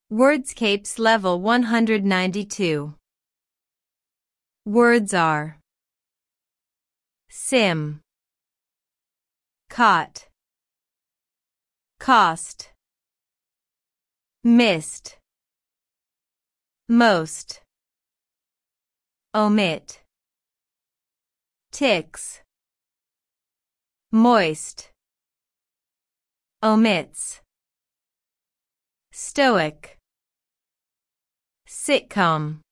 Wordscapes Level 192. Words are sim, caught, cost, missed, most, omit, ticks, moist, omits, stoic, sitcom.